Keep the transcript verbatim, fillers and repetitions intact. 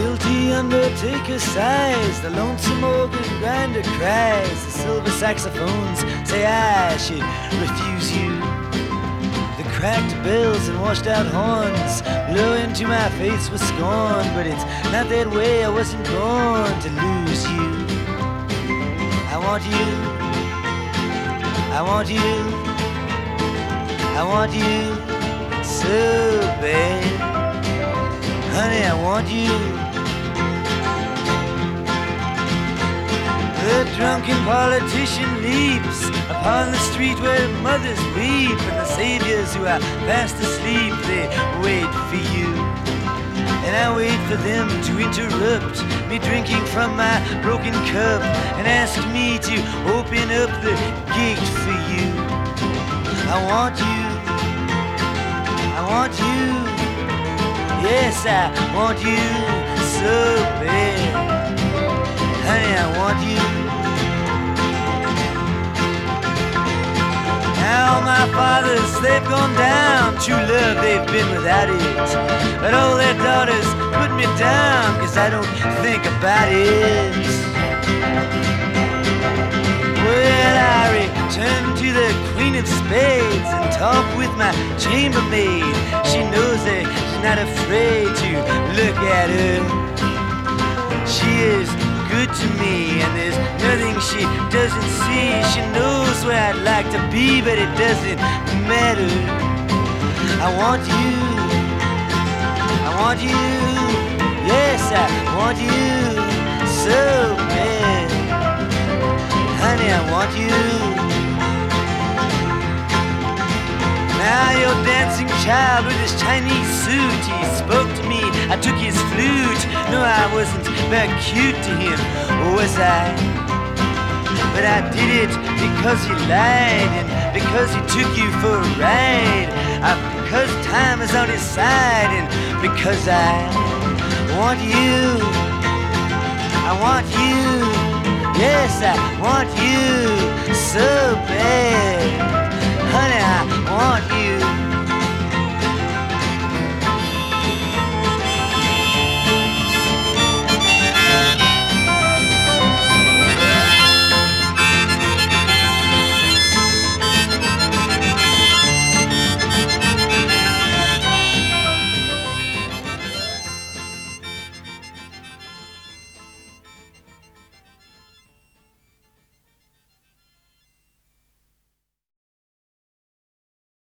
guilty undertaker sighs, the lonesome organ grinder cries, the silver saxophones say I should refuse you. The cracked bells and washed out horns blow into my face with scorn, but it's not that way, I wasn't born to lose you. I want you, I want you, I want you so bad. Honey, I want you. The drunken politician leaps upon the street where mothers weep, and the saviors who are fast asleep, they wait for you. And I wait for them to interrupt me drinking from my broken cup and ask me to open up the gate for you. I want you. I want you. Yes, I want you so bad. Honey, I want you. Now my fathers, they've gone down. True love, they've been without it. But all their daughters put me down, 'cause I don't think about it. Well, I return to the Queen of Spades and talk with my chambermaid. She knows that she's not afraid to look at her. She is good to me, and there's nothing she doesn't see. She knows where I'd like to be, but it doesn't matter. I want you. I want you. Yes, I want you so bad. Honey, I want you. Now your dancing child with his Chinese suit, he spoke to me, I took his flute. No, I wasn't very cute to him, was I? But I did it because he lied, and because he took you for a ride, uh, because time is on his side, and because I want you. I want you. Yes, I want you so bad. Honey, I want you.